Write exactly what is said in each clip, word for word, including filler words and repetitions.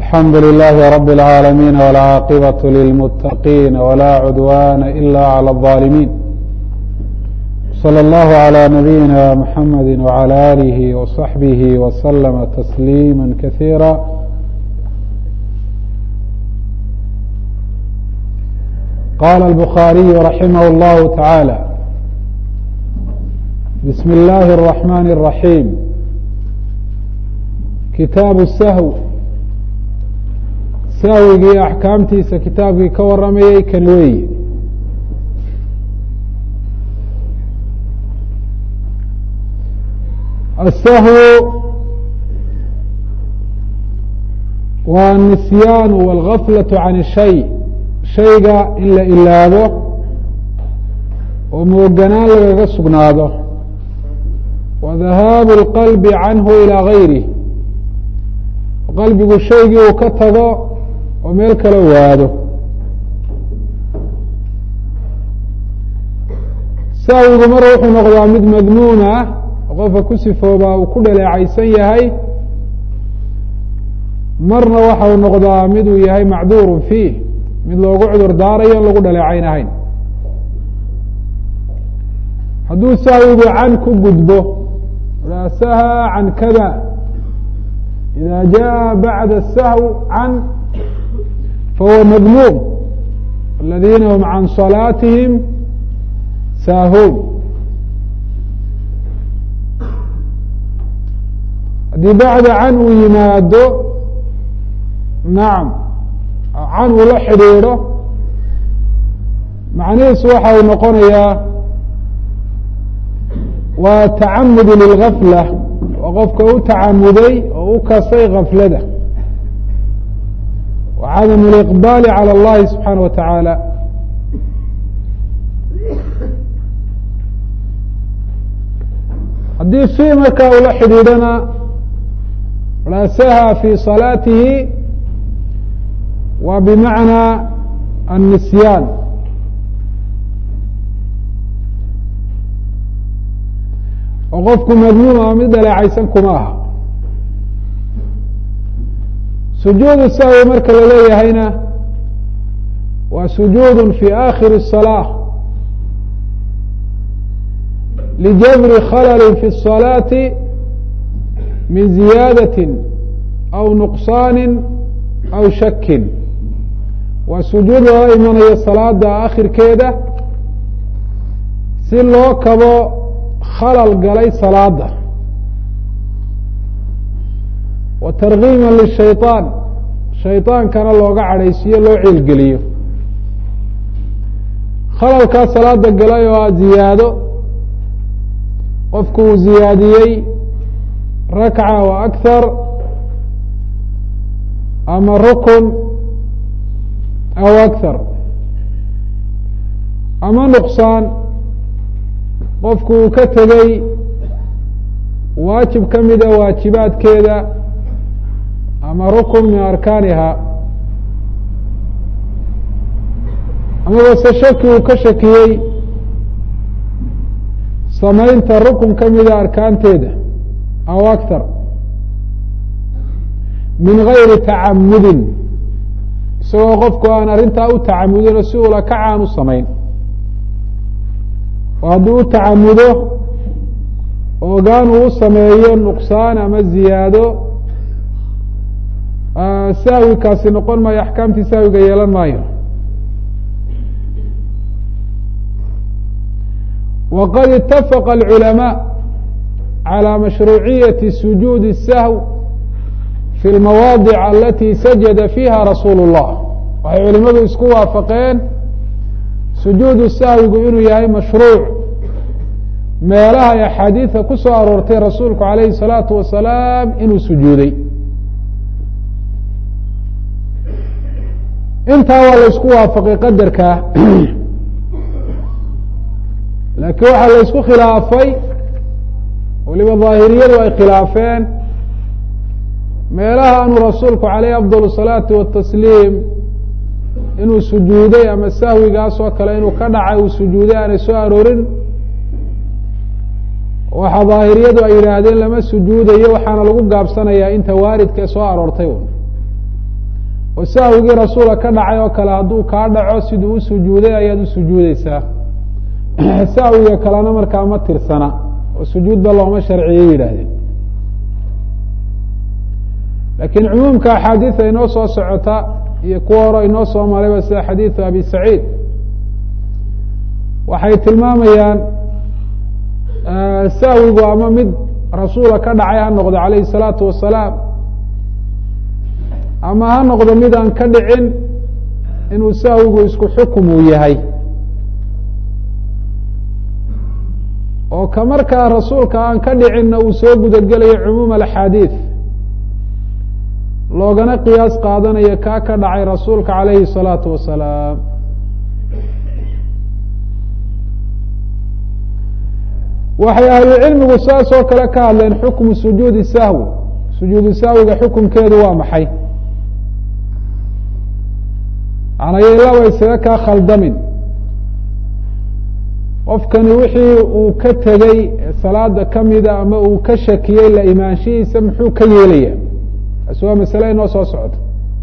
الحمد لله رب العالمين والعاقبة للمتقين ولا عدوان إلا على الظالمين. صلى الله على نبينا محمد وعلى آله وصحبه وسلم تسليما كثيرا. قال البخاري رحمه الله تعالى: بسم الله الرحمن الرحيم. kitaabu الsahw sahwigii axkaamtiisa kitaabkii ka waramayey kan weeye. الsahw waa الnisyan wاlgaflaة can الshay shayga in la ilaabo oo mooganaan lagaga sugnaado, wa dhahaabu اlqalbi canhu ilىa gayrih, qalbigu shaygii uu ka tago oo meel kala waado. sahwigu mar wuxuu noqdaa mid madmuum ah oo qofka ku sifoobaa uu ku dhaleecaysan yahay, marna waxa uu noqdaa mid uu yahay macduurun fiih, mid loogu cudur daarayo on lagu dhaleecaynahayn. hadduu sahwigu can ku gudbo raasaha can kada, إذا جاء بعد السهو عن فهو مذموم، الذين هم عن صلاتهم ساهون. haddii bacda can uu yimaado nacam can uu la xidhiidho, macnihiisu waxa uu noqonayaa waa tacamud lilgafla, waa qofka u tacamuday oo u kasay gaflada, wa cadam اliqbaali calى اllahi subxaanaه wa tacaala. haddii fi markaa ula xidhiidhana raasaha fi salaatihi waa bimacnaa الnisyaan, oo qofku madmuum ama mid dhaleecaysan kuma aha. sujuudu sahwi marka la leeyahayna waa sujuud fi akhiri الصalaaة lijabri khalali fi الصalaati min ziyaadaةi aw nuqsaani aw shakin. waa sujuud loola imanayo salaada akhirkeeda si loo kabo khalal galay salaada, wa targiima lishayطaan, shayطaankana looga cadhaysiyo loo ciilgeliyo. khalalkaa salaada galay oo a ziyaado, qofku uu ziyaadiyey rakca wa akhar ama rukn aw akhar, ama nuqsaan, qofku uu ka tegey waajib ka mida waajibaadkeeda ama rukn min arkaaniha, amabase shaki uu ka shakiyey samaynta rukn ka mida arkaanteeda aw akhar min gayri tacamudin, isagoo qofku aan arrintaa u tacamudin oo si ula kacaan u samayn. oo hadduu u tacamudo ogaan uu u sameeyo nuqsaan ama ziyaado, sahwikaasi noqon maayo, axkaamtii sahwiga yeelan maayo. waqad itafaqa alculamaaء calى mashruuciyaةi sujuudi الsahw fi اlmawaadic alati sajada fiiha rasuulu الlah. waxay culimadu isku waafaqeen sujuudu sahwigu inuu yahay mashruuc meelaha ay axaadiida ku soo aroortay rasuulku calayhi الsalaatu wasalaam inuu sujuuday. intaa waa la isku waafaqay qadarkaa, laakiin waxaa la isku khilaafay, waliba daahiriyadu ay khilaafeen, meelaha anuu rasuulku calayhi afضal الsalaati watasliim inuu sujuuday ama sahwigaas oo kale inuu ka dhacay uu sujuuday aanay soo aroorin. waxaa daahiriyadu ay yidhaahdeen lama sujuudayo, waxaana lagu gaabsanayaa inta waaridka soo aroortay un. oo sahwigii rasuulka ka dhacay oo kale hadduu kaa dhaco siduu u sujuuday ayaad u sujuudeysaa sahwiga kalena markaa ma tirsana oo sujuudba looma sharciyey yidhaahdeen laakiin cumuumka axaadiida inoo soo socota iyo kuwa hore inoo soo marayba sida xadiidu abi saciid waxay tilmaamayaan sahwigu ama mid rasuula ka dhacay ha noqdo calayhi الsalaatu wasalaam ama ha noqdo mid aan ka dhicin inuu sahwigu isku xukum uu yahay oo ka markaa rasuulka aan ka dhicinna uu soo gudagelayo cumuum axaadiid loogana qiyaas qaadanayo kaa ka dhacay rasuulka calayhi الsalaatu wasalaam waxay ahlucilmigu saas oo kale ka hadleen xukmu sujuudi sahwi sujuudu sahwiga xukumkeedu waa maxay anayay laba isaga kaa khaldamin qofkani wixii uu ka tegey salaada kamida ama uu ka shakiyey la imaanshihiisa muxuu ka yeelaya taasi waa masale inoo soo socoto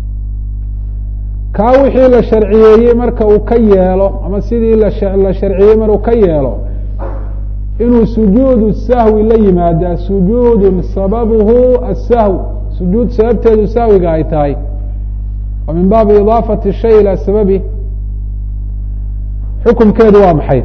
kaa wixii la sharciyeeyey marka uu ka yeelo ama sidii la sharciyey maruu ka yeelo inuu sujuudu sahwi la yimaada sujuudun sababuhu asahw sujuud sababteedu sahwiga ay tahay wa min baabi idaafati shay ilaa sababi xukumkeedu waa maxay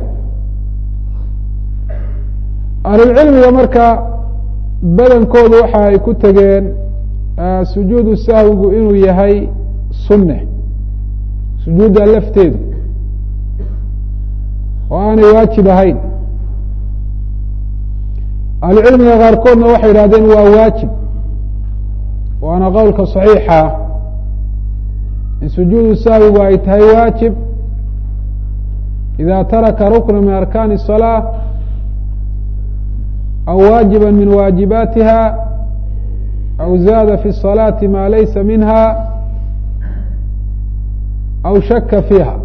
ahlulcilmiga marka badankoodu waxa ay ku tegeen sujuudu sahwigu inuu yahay sunne sujuudda lafteedu oo aanay waajib ahayn ahlucilmiga qaarkoodna waxay yidhahdeen waa waajib waana qowlka صaxiixa in sujuudu sahwigu ay tahay waajib ida taraka rukna min arkaani الصalaaة aw waajiba min waajibaatiha aw zaada fi الصalaaةi ma laysa minha aw shaka fiiha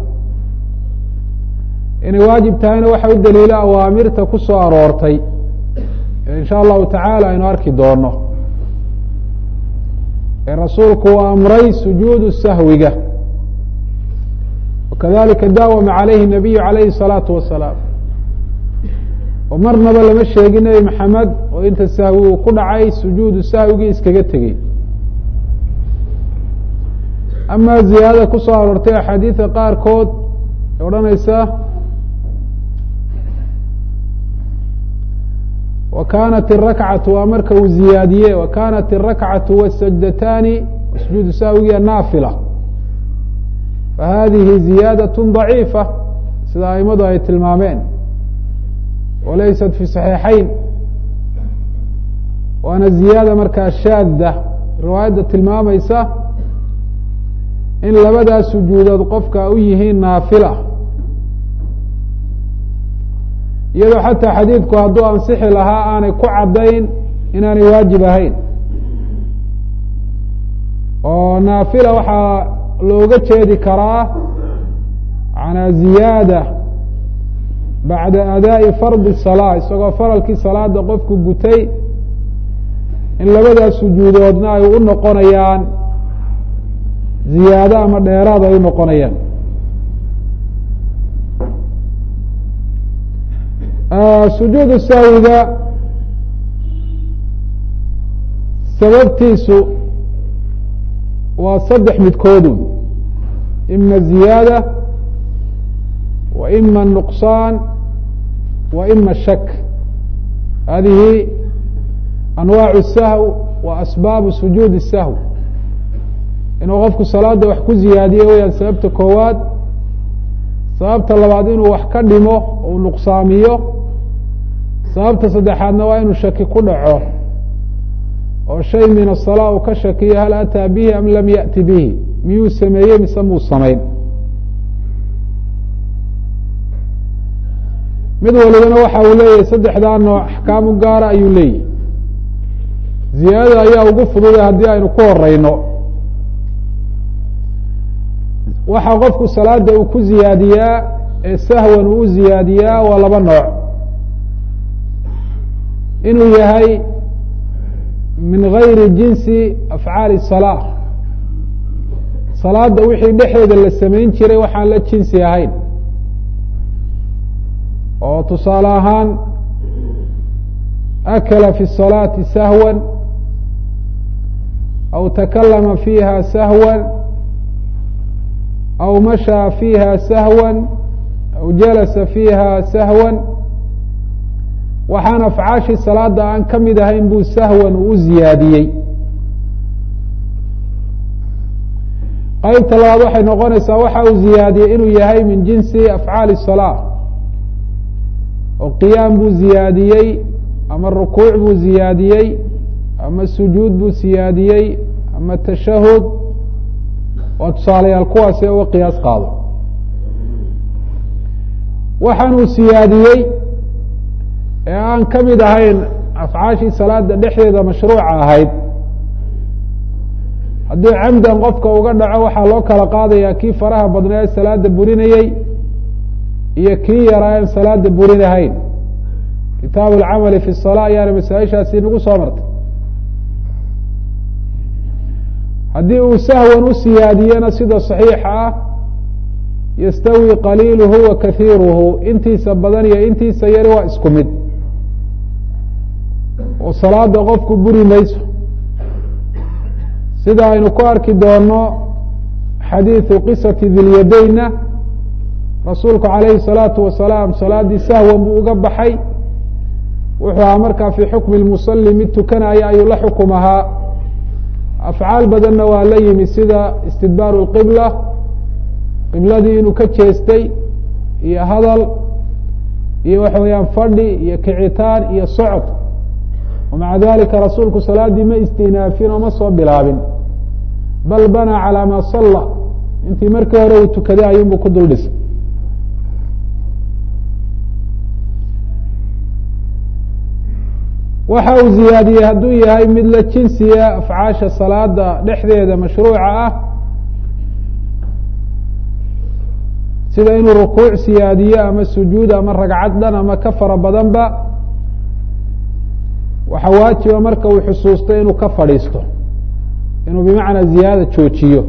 inay waajib tahayna waxa u daliilo awaamirta ku soo aroortay in sha allahu taعalى aynu arki doono ee rasuulku uu amray sujuudu sahwiga wakadalika daawama calayhi الnabiyu calayhi الsalaaةu wasalaam oo marnaba lama sheegin nebi maxamed oo inta sahwi uu ku dhacay sujuudu sahwigii iskaga tegey ama ziyaadada ku soo aroortay axaadiida qaarkood ee odhanaysa wa kanat الrakcatu waa marka uu ziyaadiye wa kanat الrakcatu wالsajdataani sujuudu sahwigiya naafila fahadihi ziyaadaة ضaciifa sida aimadu ay tilmaameen walaysat fi صaxiixayn waana ziyaada markaa shaada riwaayadda tilmaamaysa in labadaas sujuudood qofka u yihiin naafila iyadoo xataa xadiidku hadduu ansixi lahaa aanay ku caddayn inaanay waajib ahayn oo naafila waxaa looga jeedi karaa manaa ziyaada bacda adaa'i fardi الsalaa isagoo faralkii salaada qofku gutay in labadaas sujuudoodna ay u noqonayaan ziyaado ama dheeraad ay u noqonayaan sujuudu sahwiga sababtiisu waa saddex midkoodun ima ziyaada wa ima nuqsaan wa ima shak hadihi anwaacu الsahw wa asbaabu sujuudi الsahw inuu qofku salaada wax ku ziyaadiyo weyaan sababta koowaad sababta labaad inuu wax ka dhimo uu nuqsaamiyo sababta saddexaadna waa inuu shaki ku dhaco oo shay min aلsalaa uu ka shakiyo hal ataa bihi am lam yaأti bihi miyuu sameeyey mise muu samayn mid walibana waxa uu leeyahay saddexdaa nooc axkaamu gaara ayuu leeyahy ziyaadada ayaa ugu fududay haddii aynu ku horeyno waxa qofku salaada uu ku ziyaadiyaa ee sahwan uu u ziyaadiyaa waa laba nooc inuu yahay min gayri jinsi afcaali الsalaa salaada wixii dhexeeda la samayn jiray waxaan la jinsi ahayn oo tusaale ahaan akala fi الصalaati sahwa aw takalama fiiha sahwa aw mashaa fiiha sahwa aw jalasa fiiha sahwa waxaan afcaashii salaada aan ka mid ahayn buu sahwan uu u ziyaadiyey. qaybta labaad waxay noqonaysaa waxa uu ziyaadiyey inuu yahay min jinsi afcaali الصalaa oo qiyaam buu ziyaadiyey ama rukuuc buu ziyaadiyey ama sujuud buu siyaadiyey ama tashahud waa tusaalayaal kuwaasi uga qiyaas qaado. waxaan uu siyaadiyey ee aan ka mid ahayn afcaashii salaada dhexdeeda mashruuca ahayd haddii camdan qofka uga dhaco waxaa loo kala qaadaya kii faraha badnaa ee salaada burinayey iyo kii yaraa en salaada burinahayn. kitaabu alcamali fi الsalaa ayaana masaaishaasi nagu soo martay. haddii uu sahwan u siyaadiyena sida صaxiixa ah yastawi qaliiluhu wa kahiiruhu, intiisa badan iyo intiisa yari waa isku mid oo salaada qofku buri mayso, sida aynu ku arki doono xadiiثu qisati dilyadayna. rasuulku calayhi الsalaatu wasalaam salaadii sahwan buu uga baxay, wuxuu ahaa markaa fii xukmi lmusali mid tukanaya ayuu la xukum ahaa. afcaal badanna waa la yimi sida istidbaaru اlqibla, qibladii inuu ka jeestay iyo hadal iyo waxa weeyaan fadhi iyo kicitaan iyo socod. wamaca dalika rasuulku salaadii ma istinaafin oo ma soo bilaabin, bal banaa calaa ma salla, intii markii hore uu tukaday ayuunbu ku dul dhisay. waxa uu ziyaadiyey hadduu yahay mid la jinsiya afcaasha salaada dhexdeeda mashruuca ah, sida inuu rukuuc siyaadiyo ama sujuud ama ragcad dhan ama ka fara badanba, waxa waajiba marka uu xusuusto inuu ka fadhiisto, inuu bimacnaa ziyaada joojiyo.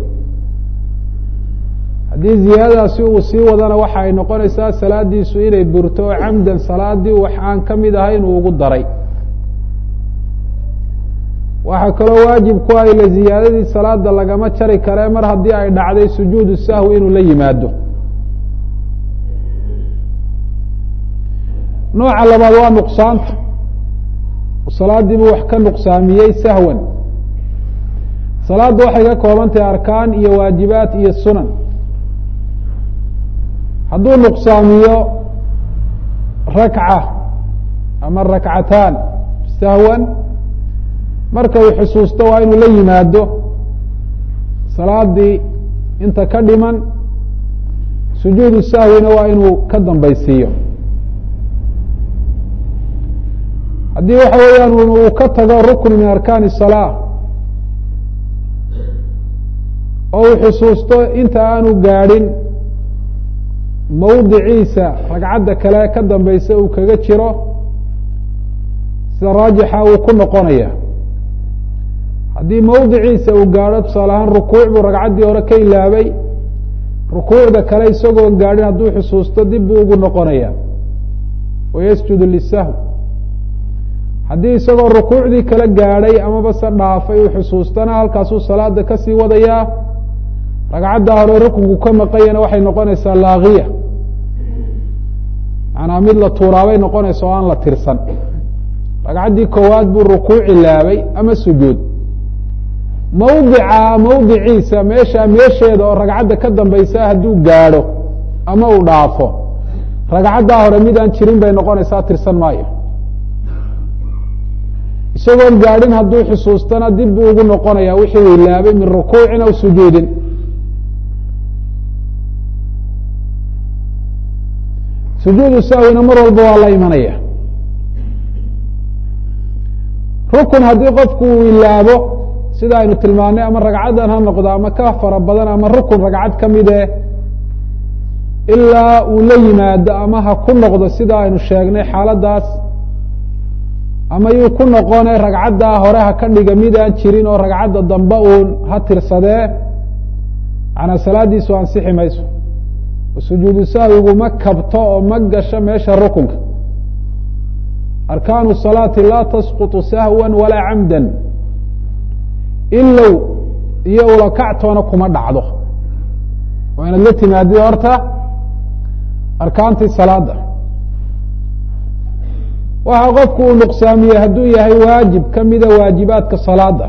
haddii ziyaadadaasi uu sii wadana waxa ay noqonaysaa salaadiisu inay burto oo camdan salaadii wax aan ka mid ahayn uu ugu daray. waxaa kaloo waajib ku ah ila ziyaadadii salaada lagama jari kare mar haddii ay dhacday sujuudu sahwi inuu la yimaado. nooca labaad waa nuqsaanta, salaadii buu wax ka nuqsaamiyey sahwan. salaadda waxay ka kooban tahay arkaan iyo waajibaat iyo sunan. hadduu nuqsaamiyo rakca ama rakcataan sahwan, marka uu xusuusto waa inuu la yimaado salaadii inta ka dhiman, sujuudu sahwina waa inuu ka dambaysiiyo. haddii waxa weeyaan uu ka tago rukn min arkaani الsalaa oo uu xusuusto inta aanu gaadhin mawdiciisa ragcadda kale ka dambaysa uu kaga jiro, sida raajixa uu ku noqonaya. haddii mawdiciisa uu gaadho tusaale ahaan rukuuc buu ragcaddii hore ka ilaabay, rukuucda kale isagoon gaadhin hadduu xusuusto dib buu ugu noqonaya, wayasjudu lisahw. haddii isagoo rukuucdii kala gaadhay amaba se dhaafay uu xusuustana halkaasuu salaada kasii wadayaa. ragcadda hore rukunku ka maqanyana waxay noqonaysaa laagiya, manaa mid la tuuraabay noqonaysa oo aan la tirsan. ragcaddii koowaad buu rukuuc ilaabay ama sujuud, mawdica mawdiciisa meesha meesheeda oo ragcadda ka dambaysa hadduu gaadho ama uu dhaafo, ragcaddaa hore mid aan jirin bay noqonaysaa, tirsan maayo. isagoon gaadhin hadduu xusuustana dib buu ugu noqonaya wixii uu ilaabay min rukuucin aw sujuudin. sujuudu sahwina mar walba waa la imanaya. rukun haddii qofku uu ilaabo sida aynu tilmaanay, ama ragcaddan ha noqdo ama ka fara badan ama rukun ragcad ka mide, ilaa uu la yimaado ama ha ku noqdo sida aynu sheegnay xaaladaas, ama yuu ku noqone ragcaddaa hore ha ka dhiga mid aan jirin oo ragcadda dambe uun ha tirsadee. macnaa salaadiisu ansixi mayso sujuudu sahwigu ma kabto oo ma gasho meesha rukunka arkaanu salaati laa tasqutu sahwa walaa camdan ilow iyo ulakactoona kuma dhacdo waa inaad la timaadid horta arkaantii salaada waxa qofku uu nuqsaamiyey hadduu yahay waajib kamida waajibaadka salaada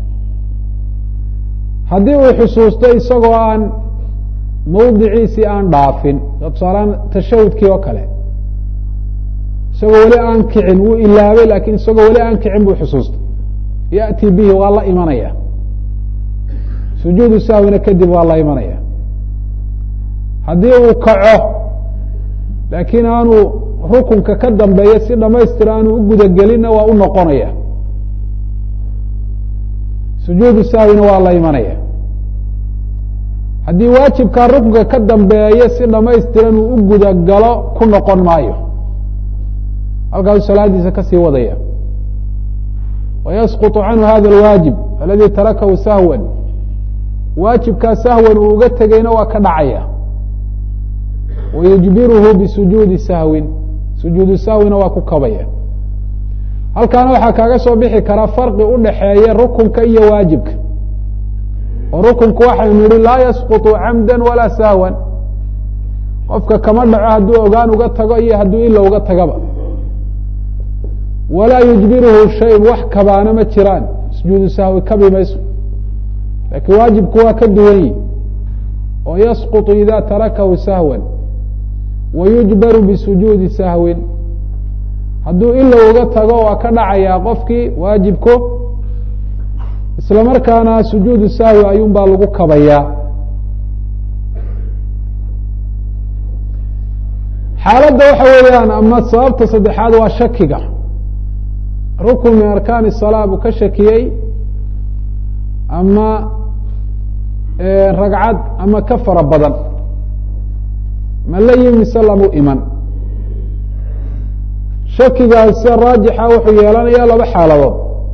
haddii uu xusuusto isagoo aan mawdiciisii aan dhaafin tusaalaan tashahudkii oo kale isagoo weli aan kicin wuu ilaabay lakin isagoo weli aan kicin buu xusuustay ya'ti bihi waa la imanaya sujuudu sahwina kadib waa la imanaya haddii uu kaco laakiin aanu rukunka ka dambeeya si dhamaystir aanu u gudagelinna waa u noqonaya sujuudu sahwina waa la imanaya haddii waajibkaa rukunka ka dambeeya si dhamaystiran uu u gudagalo ku noqon maayo halkaasu salaadiisa kasii wadaya wayasquط canhu hada اlwaajib aladi tarakahu sahwan waajibkaa sahwan uu uga tegeyna waa ka dhacaya wayujbiruhu bisujuudi sahwin sujuudu sahwina waa ku kabaya halkaana waxaa kaaga soo bixi kara farqi u dhaxeeya rukunka iyo waajibka oo rukunku waxaynu nihi laa yasquطu camda walaa sahwan qofka kama dhaco hadduu ogaan uga tago iyo hadduu ila uga tagaba walaa yujbiruhu shayun wax kabaana ma jiraan sujuudu sahwi kabi mayso laakiin waajibku waa ka duwan yihi oo yasquطu ida tarakahu sahwan wayujbaru bisujuudi sahwin hadduu ila uga tago waa ka dhacayaa qofkii waajibku isla markaana sujuudu sahwi ayuun baa lagu kabayaa xaaladda waxa weeyaan ama sababta saddexaad waa shakiga rukun min arkaani الsalaa buu ka shakiyey ama ragcad ama ka fara badan ma la yimi mise lamu iman shakigaas se raajixa wuxuu yeelanayaa laba xaaladood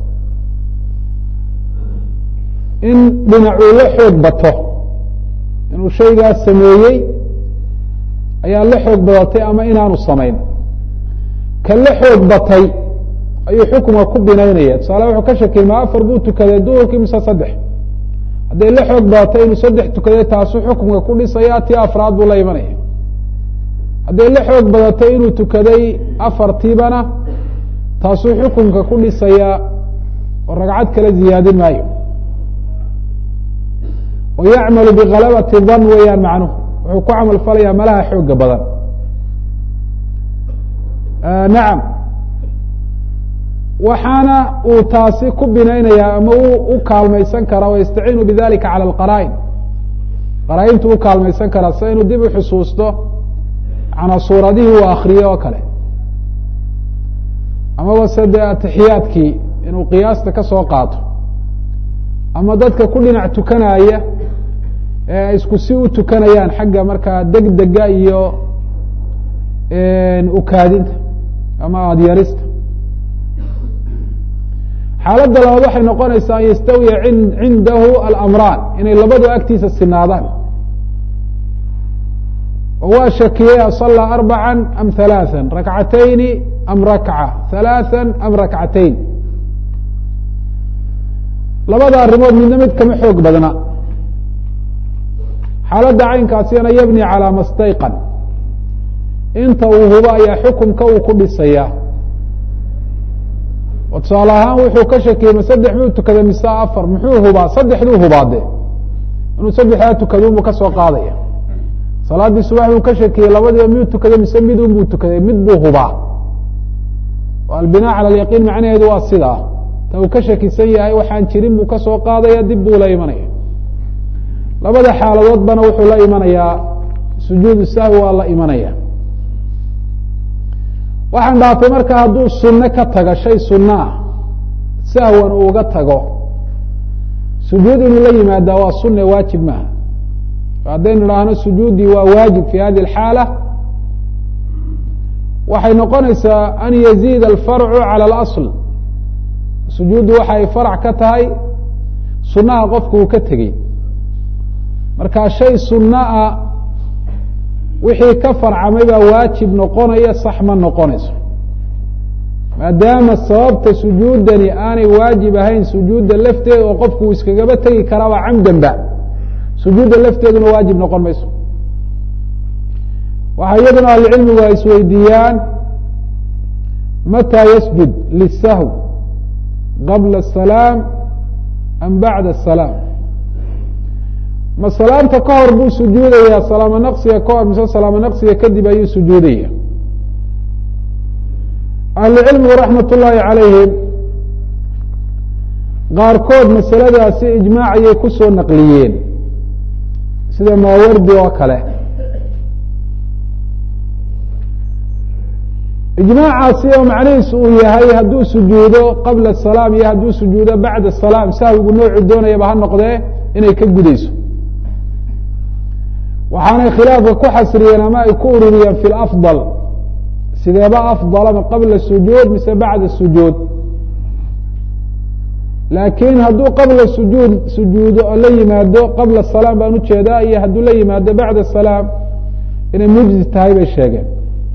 in dhinacuu la xoog bato inuu shaygaas sameeyey ayaa la xoog badatay ama inaanu samayn ka la xoog batay ayuu xukuma ku binaynaya tusaale wuxuu ka shakiyey ma afar buu tukaday duhurkii mise saddex hadday la xoog badatay inuu saddex tukaday taasuu xukumka ku dhisaya tii afraad buu la imanaya hadday la xoog badatay inuu tukaday afartiibana taasuu xukumka ku dhisayaa oo ragcad kala ziyaadin maayo wa yacmalu bikalabati dan weeyaan macnuhu wuxuu ku camal falayaa malaha xooga badan nacam waxaana uu taasi ku binaynayaa ama u kaalmaysan karaa wayastaciinu bidalika calى اlqara'in qaraa-intu u kaalmaysan karaa sida inuu dib u xusuusto manaa suuradihii uu akriye oo kale amaba se dee atixiyaadkii inuu qiyaasta ka soo qaato ama dadka ku dhinac tukanaya ee ay isku si u tukanayaan xagga markaa degdega iyo ukaadinta ama adyarista xaaladda labaad waxay noqonaysaa an yastawiya cindahu alamraan inay labadu agtiisa sinaadaan oo waa shakiyey asallaa arbaca am halaثa rakcatayni am rakca halaثa am rakcatayn labada arrimood midna mid kama xoog badna xaaladda caynkaasina yabni calىa ma stayqan inta uu hubo ayaa xukumka uu ku dhisaya oo tusaale ahaan wuxuu ka shakiyey ma saddex buu tukaday mise afar muxuu hubaa saddexduu hubaade inuu saddexdaa tukadun buu ka soo qaadaya salaaddii subax buu ka shakiyey labadiiba miyuu tukaday mise midun buu tukaday mid buu hubaa oo albinaa cala alyaqiin macnaheedu waa sidaa ta uu ka shakisan yahay waxaan jirin buu ka soo qaadaya dib buu la imanaya labada xaaladoodbana wuxuu la imanayaa sujuudu sahwi waa la imanaya waxaan dhaafay marka hadduu sunno ka tago shay sunno ah sahwan uu uga tago sujuud inuu la yimaadaa waa sunne waajib maaha haddaynu idhaahno sujuuddii waa waajib fi hadi alxaala waxay noqonaysaa an yaziida alfarcu cala alasl sujuuddu waxay farac ka tahay sunnaha qofku uu ka tegey markaa shay sunno ah wixii ka farcamay baa waajib noqonaya sax ma noqonayso maadaama sababta sujuudani aanay waajib ahayn sujuudda lafteeda oo qofku uu iskagaba tegi karaaba camdanba sujuudda lafteeduna waajib noqon mayso waxaa iyaduna ahlucilmigu ay isweydiiyaan mataa yasjud lisahw qabla الsalaam am bacda الsalaam ma salaamta ka hor buu sujuudayaa salaamo naqsiga ka hor mise salaamo naqsiga kadib ayuu sujuudaya ahlucilmigu raxmat ullaahi calayhim qaarkood masaladaasi ijmaac ayay ku soo naqliyeen sida maawardi oo kale ijmaacaasi oo macnihiisu uu yahay hadduu sujuudo qabla asalaam iyo hadduu sujuudo bacda asalaam sahwigu noocu doonayaba ha noqdee inay ka gudayso waxaanay khilaafka ku xasriyeen ama ay ku ururiyeen fi lafdal sideeba afdalama qabla sujuud mise bacda sujuud laakiin hadduu qabla sujuud sujuudo oo la yimaado qabla salaam baan ujeedaa iyo hadduu la yimaado bacda salaam inay mujzi tahay bay sheegeen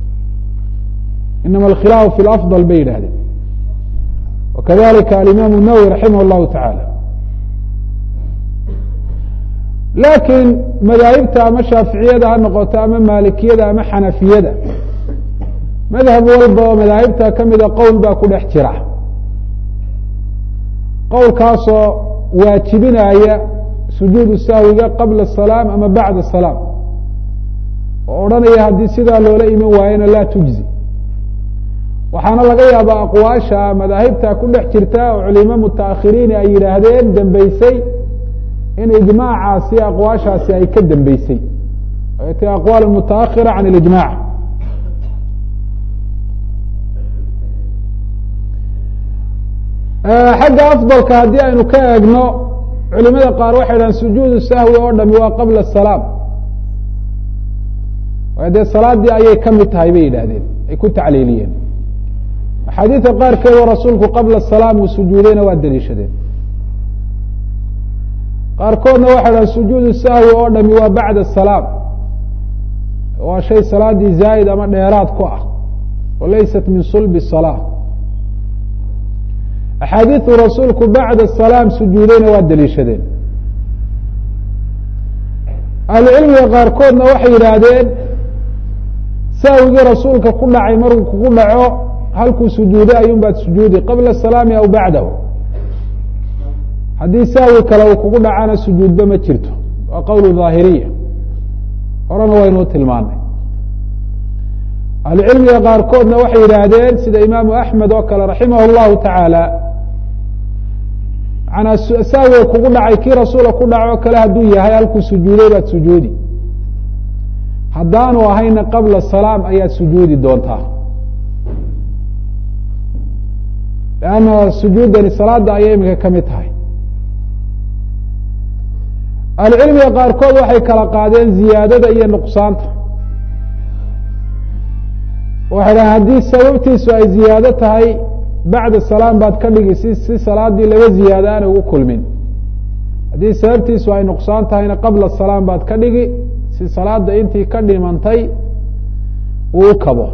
inama alkhilaafu fi lafdal bay yidhahdeen wakadalika alimaam الnawowi raximah اllahu taعala laakiin madaahibta ama shaaficiyada ha noqoto ama maalikiyada ama xanafiyada madhab walba oo madaahibta kamida qowl baa ku dhex jira qowlkaasoo waajibinaya sujuudu sahwiga qabla الsalaam ama bacda الsalaam oo odhanaya haddii sidaa loola iman waayena laa tujzi waxaana laga yaabaa aqwaasha madaahibta ku dhex jirta oo culimo mutaakhiriin ay yidhaahdeen dambeysay in ijmaacaasi aqwaashaasi ay ka dambeysay ay tahay aqwaal mutaakhira can اlijmac xagga afdalka haddii aynu ka eegno culimada qaar waxay dhahan sujuudu sahwi oo dhami waa qabla الsalaam waayo dee salaadii ayay ka mid tahay bay yidhaahdeen ay ku tacliiliyeen axaadiida qaarkeedoo rasuulku qabla الsalaam uu sujuudayna waa daliishadeen qaarkoodna waxay dhahan sujuudu sahwi oo dhami waa bacda الsalaam waa shay salaadii zaa'id ama dheeraad ku ah oo laysat min sulbi الsalaa axaadiidu rasuulku bacda الsalaam sujuudayna waa daliishadeen ahlucilmiga qaarkoodna waxay yidhaahdeen sahwigii rasuulka ku dhacay markuu kugu dhaco halkuu sujuuday ayuun baad sujuudi qabla الsalaami aw bacdahu haddii sahwi kale uu kugu dhacana sujuudba ma jirto waa qowl daahiriya horena waynuu tilmaanay ahlucilmiga qaarkoodna waxay yidhaahdeen sida imaamu axmed oo kale raximah اllahu taعaalى manaa sahwiga kugu dhacay kii rasuula ku dhaco kale hadduu yahay halkuu sujuuday baad sujuudi haddaanu ahayna qabla salaam ayaad sujuudi doontaa lanna sujuudani salaada ayay imika ka mid tahay ahlucilmiga qaarkood waxay kala qaadeen ziyaadada iyo nuqsaanta waxay dhahen haddii sababtiisu ay ziyaado tahay bacda salaam baad ka dhigi si si salaadii laba ziyaado aanay ugu kulmin haddii sababtiisu ay nuqsaan tahayna qabla salaam baad ka dhigi si salaada intii ka dhimantay uu u kabo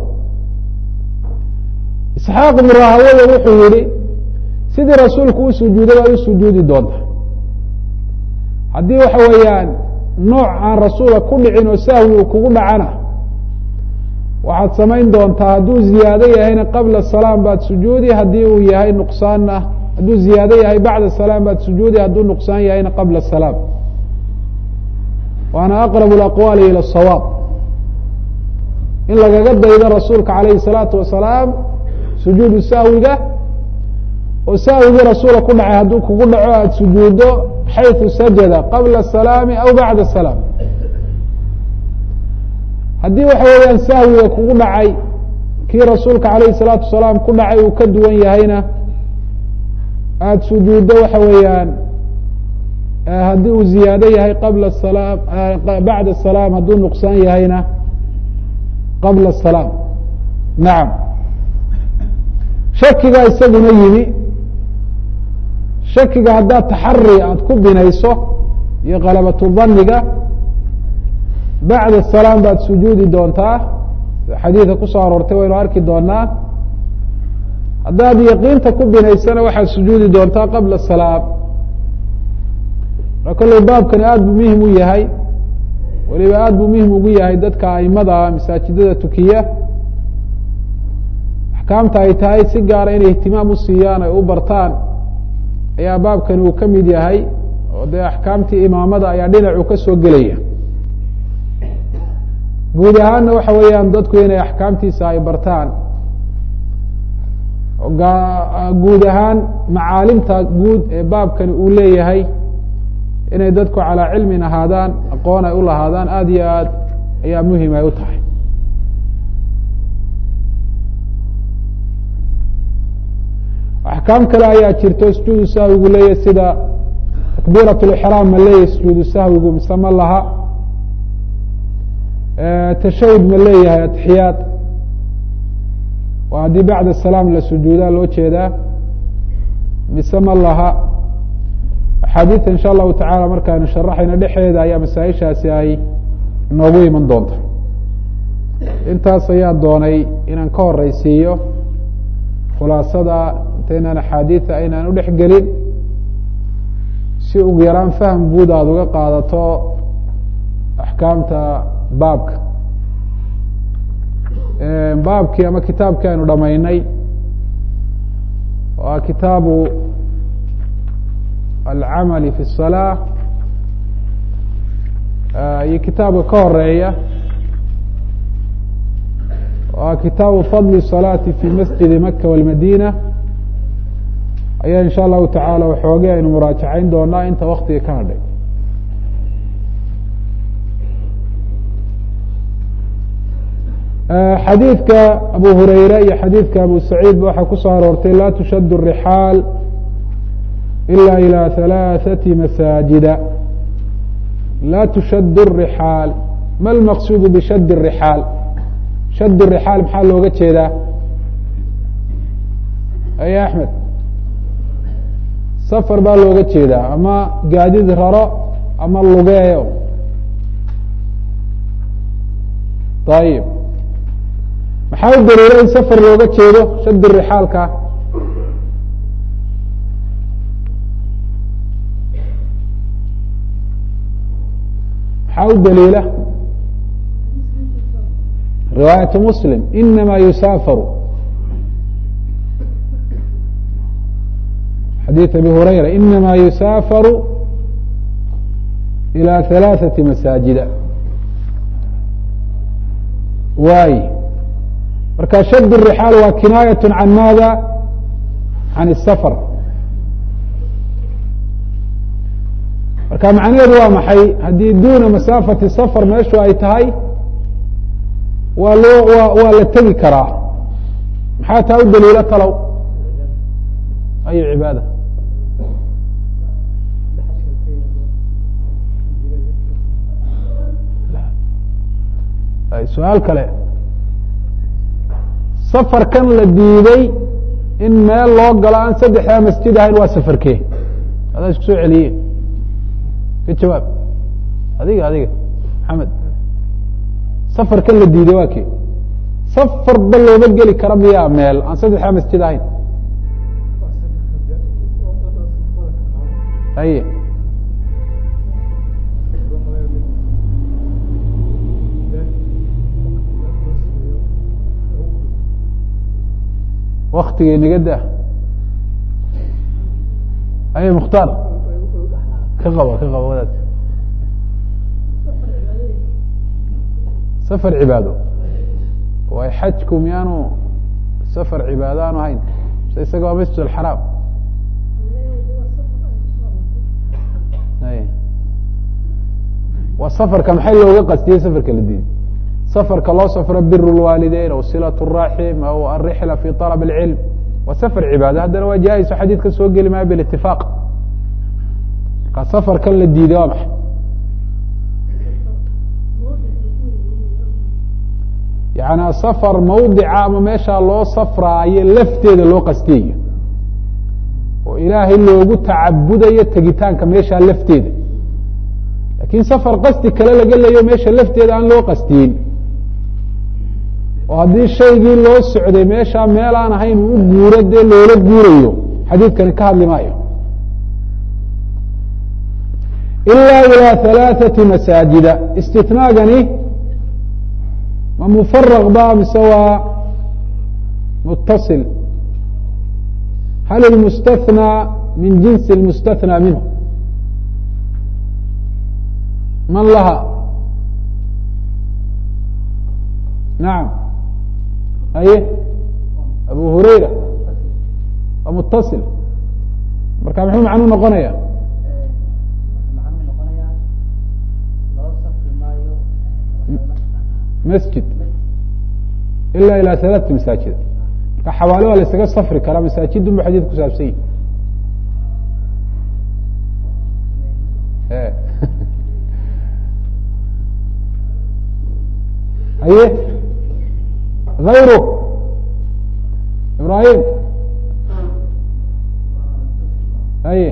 isxaaq ibnu rahawaya wuxuu yihi sidii rasuulku u sujuuday baad u sujuudi doonta haddii waxa weeyaan nooc aan rasuula ku dhicin oo sahwi uu kugu dhacana waxaad samayn doontaa hadduu ziyaado yahayna qabla salaam baad sujuudi haddii uu yahay nuqsaanna hadduu ziyaado yahay bacda salaam baad sujuudi hadduu nuqsaan yahayna qabla salaam waana aqrab اlaqwaali ilى الsawaab in lagaga daydo rasuulka calayhi الsalaatu wasalaam sujuudu sahwiga oo sahwigii rasuula ku dhacay hadduu kugu dhaco aada sujuuddo xayثu sajada qabla الsalaami aw bacda الsalaam haddii waxa weeyaan sahwiga kugu dhacay kii rasuulka calayhi الsalaatu wasalaam ku dhacay uu ka duwan yahayna aada sujuuddo waxa weeyaan haddii uu ziyaado yahay qabla salaam bacda الsalaam hadduu nuqsaan yahayna qabla الsalaam nacam shakigaa isaguna yimi shakiga haddaad taxari aada ku binayso iyo kalabatu daniga bacda salaam baad sujuudi doontaa xadiidka kusoo aroortay waynu arki doonaa haddaad yaqiinta ku binaysana waxaad sujuudi doontaa qabla salaam marka kolley baabkani aada buu muhim u yahay weliba aada buu muhim ugu yahay dadka aimada masaajidada tukiya axkaamta ay tahay si gaara inay ihtimaam u siiyaan ay u bartaan ayaa baabkani uu ka mid yahay oo dee axkaamtii imaamada ayaa dhinacu ka soo gelaya guud ahaanna waxa weeyaan dadku inay axkaamtiisa ay bartaan guud ahaan macaalimta guud ee baabkani uu leeyahay inay dadku calaa cilmin ahaadaan aqoon ay u lahaadaan aada iyo aad ayaa muhim ay u tahay axkaam kale ayaa jirto sujuudu sahwigu leeyahay sida takbiirat lixraam ma leeyahay sujuudu sahwigu mise ma laha tashahud ma leeyahay atixiyaad waa haddii bacda salaam la sujuudaa loo jeedaa mise ma laha axaadiida insha allahu tacaala markaanu sharaxayno dhexeeda ayaa masaa-ishaasi ay inoogu iman doonta intaas ayaa doonay inaan ka horeysiiyo khulaasada intaynaan axaadiida aynaan u dhex gelin si ugu yaraan faham guud aada uga qaadato axkaamta baabka baabkii ama kitaabkii aynu dhamaynay waa kitaabu alcamali fi الsalaa iyo kitaabka ka horeeya waa kitaabu fadli الصalaati fi masjidi maka wاlmadina ayaa in sha allahu tacaala waxoogay aynu muraajacayn doonaa inta waktiga ka hadhay xadiidka abu hurayre iyo xadiidka abu saciid ba waxaa kusoo aroortay laa tushad الrixaal ila ilى halaaثati masaajida laa tushad الrixaal ma lmaqsuudu bishad الrixaal shad الrixaal maxaa looga jeedaa ay axmed safar baa looga jeedaa ama gaadid raro ama lugeeyo ayib maxaa u daliila in safar looga jeedo shad rixaalka maxaa u daliila riwaayaة muslim inama yusaafaru xadiiث abi hurayra inama yusaafaru ilى halaaثaةi masaajida waay marka shad الrixaal waa kinaayaة can maada can الsafr marka macnaheedu waa maxay haddii duna masaafati safar meeshu ay tahay waa loo wa waa la tegi karaa maxaa taa u daliilo talow ay cibaada su-aal kale safarkan la diiday in meel loo galo aan saddexdaa masjid ahayn waa safarkee adaa isku soo celiye ka jawaab adiga adiga maxamed safarkan la diiday waa kee safar ba looma geli kara miyaa meel aan saddexdaa masjid ahayn aye waktigii nigada aye mukhtaar ka qaba ka qaba wadaad safar cibaado waay xajku miyaanu safar cibaado aanu ahayn mise isaga waa masjid alxaraam waa safarka maxay looga qastiyey safarka la diiday safarka loo safro bir اlwaalideyn aw silaة الraxim aw alrixla fi طalb اlcilm waa safar cibaado haddana waa jaa-iso xadiidka soo geli maayo bilitifaaq marka safarkan la diiday waa maxay yani safar mawdica ama meeshaa loo safraayo lafteeda loo qastiyayo oo ilaahay loogu tacabudayo tegitaanka meeshaa lafteeda lakin safar qasdi kale laga leeyo meesha lafteeda aan loo qasdiyin oo haddii shaygii loo socday meeshaa meel aan ahayn uu u guuro dee loola guurayo xadiidkani ka hadli maayo ilaa ilaa halaaثati masaajida istinaagani ma mufaraq ba mise waa mutaصil hal اlmustaثnى min jinsi اlmustaثnى minhu man laha nacam aye abu hurayra waa mutaصil marka muxuu macnuu noqonaya masjid ila ilaa halaaثati masaajid marka xawaale waa la isaga safri karaa masaajidun bu xadiid ku saabsan yihi aye غayru ibrahim aye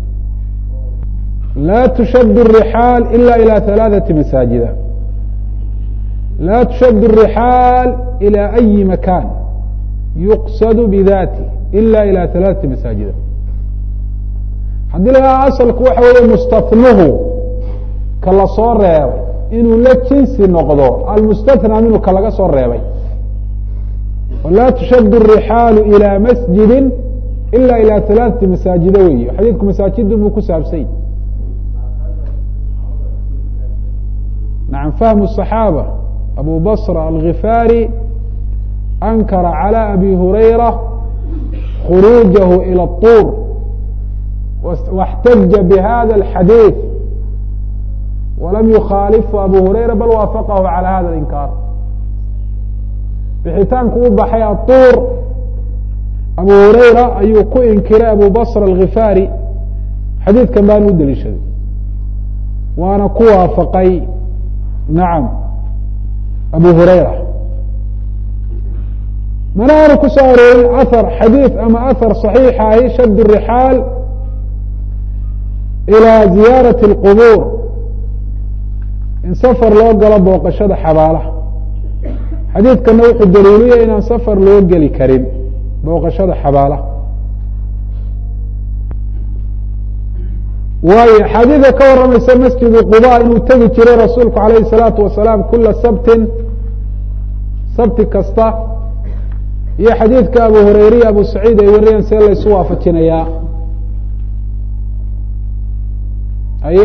la tushad الرixاal ila ilى ثalaaثati masaajida la tushad الرixاal ilى أyi makan yuqsad bidati ila ilى ثalaaثati masaajida haddii la asalku waxa weeye mustaثnuhu ka la soo reebay inuu la jinsi noqdo almustaثnى minhu ka laga soo reebay la tushad الرixaalu ilى masjidi ila ilى ثalaaثati masaajida weyi xadiidku masaajidun buu ku saabsany nacam fahmu الصaxaabة abu basr alغifaari ankara calى abi hurayra khuruujahu ilى الطuur واxtaja bhada الxadiiث walam yukhaalifhu abu hurayra bal waafaqahu calى hada اlinkaar bixitaanku u baxay aطuur abu hurayra ayuu ku inkiray abu basr alغifaari xadiidkan baana u deliishaday waana ku waafaqay nacam abu hurayra mana aanu ku soo aroorin ahar xadiid ama ahar صaxiixa ahi shad الرixaal ilى ziyaaraة الqbuur in safar loo galo booqashada xabaalaha xadiidkana wuxuu daliiliyay inaan safar loo geli karin booqashada xabaalaha waayo xadiida ka waramaysa masjidu quba inuu tegi jiray rasuulku alayh الsalaatu wasalaam kula sabtin sabti kasta iyo xadiidka abu hurayra iyo abu saciid ay wariyeen see laysu waafajinayaa aye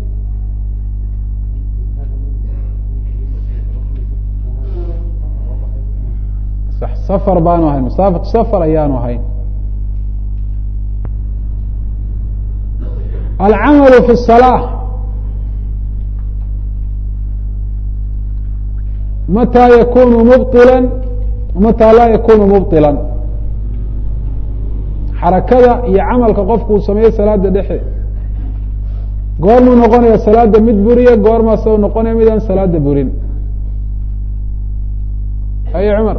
safar baanu ahayn masaafatu safar ayaanu ahayn alcamalu fi الصalaaة mataa yakunu mubطila mataa laa yakunu mubطila xarakada iyo camalka qofku uu sameeyey salaada dhexdeed goormuu noqonaya salaada mid buriya goormaase u noqonaya mid aan salaada burin aye cumar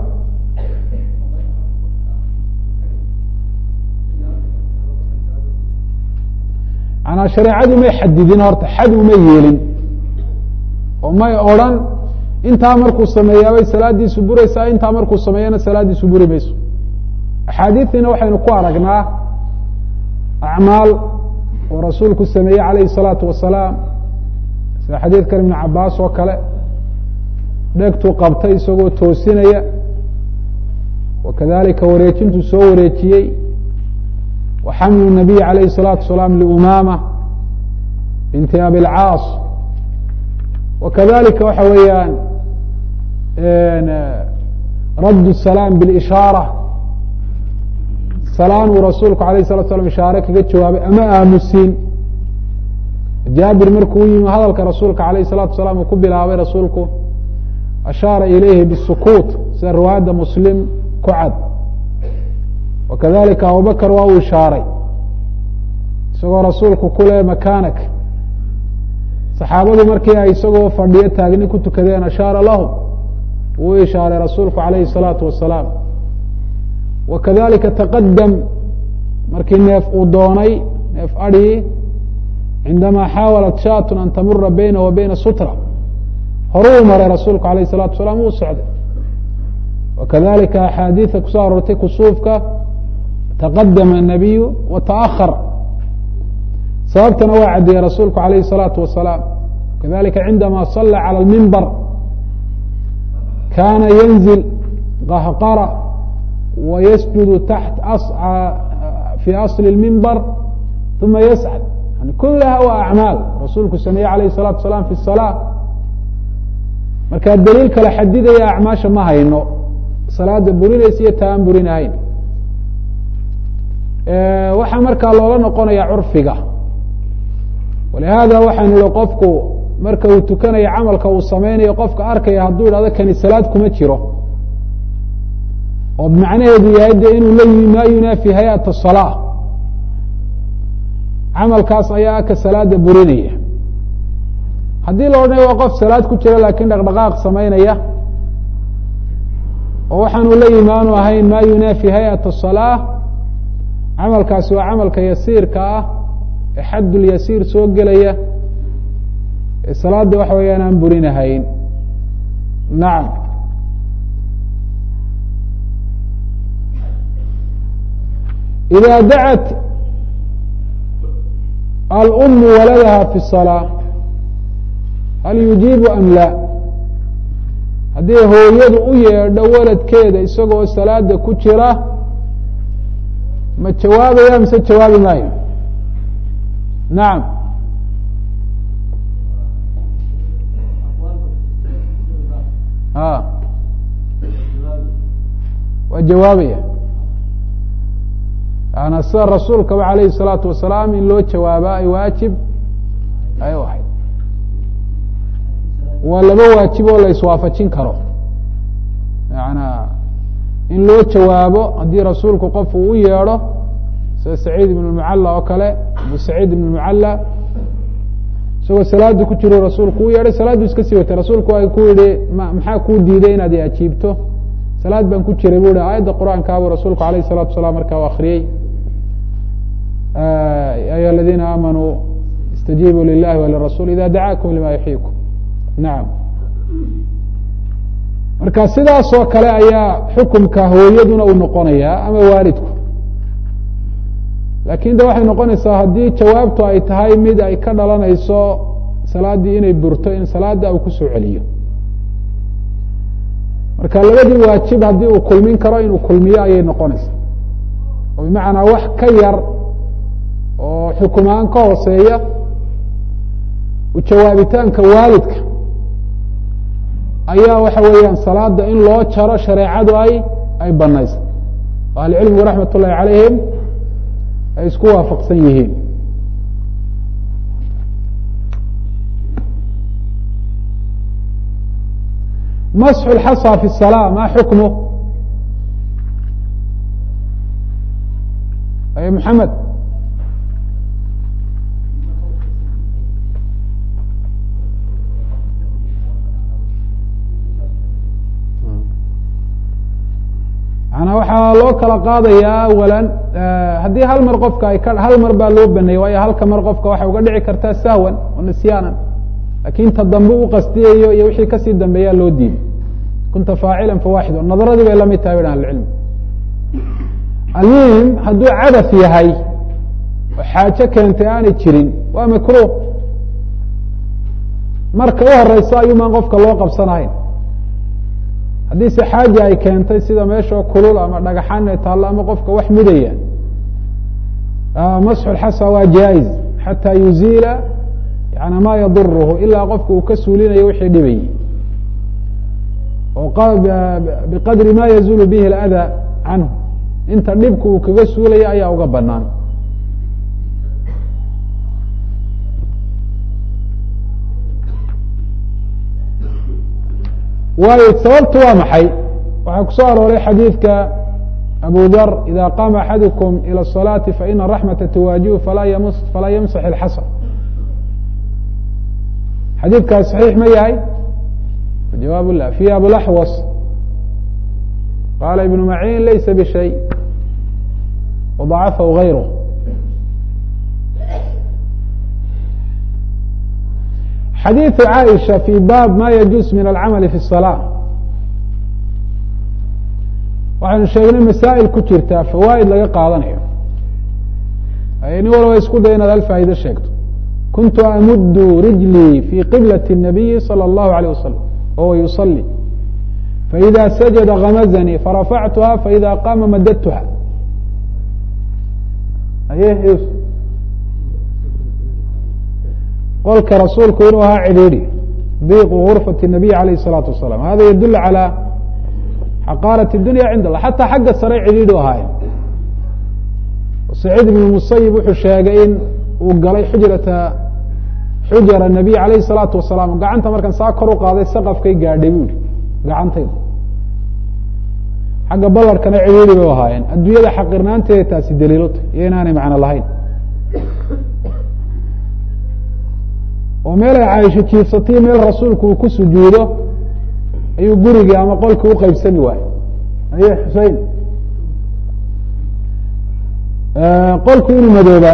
manaa shareecadu may xadidin horta xad uma yeelin oo may odrhan intaa markuu sameeyaabay salaadiisu buraysaa intaa markuu sameeyana salaadiisu buri mayso axaadiistiina waxaynu ku aragnaa acmaal oo rasuulku sameeyey calayhi الsalaatu wasalaam sida xadiidkan ibn cabaas oo kale dhegtuu qabtay isagoo toosinaya wakadalika wareejintuu soo wareejiyey وxml النabiy عalayه الصلاaةu وaسلام لأmamة binti abi اlcaas wakadalika waxa weeyaan radd الsalaam bاlإشhaarة salaan uu rasuulku alayه الصلaةu sلام ishaare kaga jawaabay ama aamusiin jaabir markuu yimi hadalka rasuulka alayه الصلاaةu وaسلام uu ku bilaabay rasuulku ashaara ilayhi bالsukuut sida riwaayadda muslim ku cad wakadalika abubakr waa uu ishaaray isagoo rasuulku kule makanak saxaabadu markii ay isagoo fadhiyo taagni ku tukadeen ashaara lahum wuu ishaaray rasuulku alayhi الsalaatu wasalaam wakadalika taqadam markii neef uu doonay neef adhi cindama xaawalat shaatun an tamura baynahu wa bayna sutra horuu maray rasuulku alayh الsalatu wasalaam uu socday wakadalika axaadiida kusoo aroortay kusuufka taqadama الnabiyu wa taأhar sababtana waa caddeeyey rasuulku alayh الsalaatu wasalaam kadalika cindama صala calى اlmimbar kana yanzil qahqara wayasjudu taxt fi asli اlmimbar uma yascad yani kulaha waa acmaal rasuulku sameeye alayh الsalatu wasalaam fi الsalaa markaa daliil kale xadidaya acmaasha ma hayno salaada burinaysa iyo ta aan burinahayn waxaa markaa loola noqonaya curfiga walihada waxaanu ihi qofku marka uu tukanayo camalka uu sameynayo qofka arkaya hadduu idhahdo kani salaad kuma jiro oo macnaheedu yahay de inuu la yimi maa yunaafi hay-at الsalaa camalkaas ayaa aka salaada burinaya haddii la odhanayo waa qof salaad ku jira lakin dhaqdhaqaaq sameynaya oo waxaanu la yimi aanu ahayn maa yunaafi hay-at الsalaa camalkaasi waa camalka yasiirka ah ee xadulyasiir soo gelaya ee salaada waxa weeyaan aan burinahayn nacam ida dacat alأmu waladaha fi الصalاة hal yujiibu am la haddii hooyadu u yeedho waladkeeda isagoo salaada ku jira ma jawaabaya mise jawaabi maayo nacam a waa jawaabaya yana sida rasuulkaba alayhi الsalaatu wasalaam in loo jawaaba ay waajib ay ahayd waa laba waajib oo la iswaafajin karo yana in loo jawaabo haddii rasuulku qof uu u yeedho sida saciid ibn اmucalla oo kale abu saciid ibn mucalla isagoo salaada ku jiro rasuulku u yeedhay salaaddu iska sii watay rasuulku waa ku yihi ma maxaa kuu diiday inaad i ajiibto salaad baan ku jiray bu hi aayadda qur'aankaabuu rasuulku alayh الsalatu wasalaam markaa u akriyey ya ayuha aladina aamanuu istajiibuu lilahi walirasuul ida dacaakum lima yuxyiikum nacam marka sidaas oo kale ayaa xukumka hooyaduna uu noqonaya ama waalidku lakin de waxay noqonaysaa haddii jawaabtu ay tahay mid ay ka dhalanayso salaaddii inay burto in salaada uu kusoo celiyo marka labadii waajib haddii uu kulmin karo inuu kulmiyo ayay noqonaysaa oo bimacnaa wax ka yar oo xukumaan ka hooseeya ujawaabitaanka waalidka ayaa waxa weeyaan salaada in loo jaro shareecadu ay ay banaysa ahlucilmigu raxmat ullahi calayhim ay isku waafaqsan yihiin masxu اlxasa fi الsalaa ma xukmu ay maxamed manaa waxaa loo kala qaadayaa awalan haddii hal mar qofka ay ka hal mar baa loo baneeyey waayo halka mar qofka waxay uga dhici kartaa sahwan o nisyaanan lakin ta dambe u qastiyayo iyo wixii kasii dambeeyaa loo diiday kunta faacila fawaxid nadaradii bay lamid tahay ba ahlucilmi almuhim hadduu cadaf yahay oo xaajo keentay aanay jirin waa makruh marka u horeysa ayuumaan qofka loo qabsanahayn haddii se xaaja ay keentay sida meeshao kulul ama dhagaxan ay taallo ama qofka wax mudaya masxu lxasa waa jaa'iz xataa yuziila yani ma yaduruhu ilaa qofka uu ka suulinayo wixii dhibayay oo biqadri ma yazulu bihi اlada canhu inta dhibka uu kaga suulaya ayaa uga banaan waayo sababtu waa maxay waxaa ku soo arooray xadiidka abu dar ida qaama axadukum ilى الصalaati faina raxmata tuwaajihu falaa ymsax اlxasa xadiidkaas صaxiix ma yahay jawaab lah fi abulaxwas qaala ibnu maciin laysa bishay wadacafahu غayru xadiiثu caaisha fi baab ma yajuuz min alcamali fi الصalاة waxaynu sheegnay masaa'il ku jirta fawaa'id laga qaadanayo nin walba isku day inaad hal faa'ido sheegto kuntu amudu rijlii fi qiblaة الnabiyi salى الlahu عalيه wasalam wahuwa yuصلي faإida sajada gamazanii farafactuha faإida qaama madadtuha aye qolka rasuulku inuu ahaa cidhiidhi diiqu gurfati الnabiy alayh الsalaatu wasalam hada yadul calى xaqaaraة الdunya cind allah xataa xagga sare cidhiidhi ahaaye saciid ibn musayib wuxuu sheegay in uu galay xujrata xujara الnabiy alayh الsalaatu wasalaam gacanta markan saa kor u qaaday saqafkay gaadhay bu yihi gacantayda xagga balarkana cidhiidhi bay ahaayeen adduunyada xaqirnaanteeda taasi daliilota iyo inaanay macno lahayn oo meel ay caaisho jiifsatay meel rasuulku uu ku sujuudo ayuu gurigii ama qolkii uqeybsami waayo aye xusein qolku inuu madooba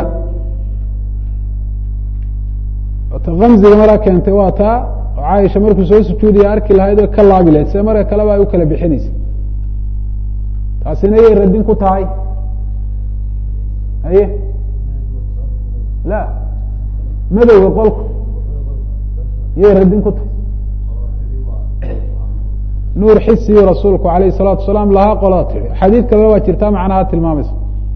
kamziga maraa keentay waa taa oo caaisha markuu soo sujuudaya arki lahayd oo ka laabi lahayd sida marka kaleba ay u kala bixinaysa taasina yay radin ku tahay aye la madowga qolku yay radin ku tahay nuur xisiyu rasuulku alayh الsalaatu wasalaam lahaa qolada tiri xadiid kalena waa jirtaa macnaha tilmaamaysa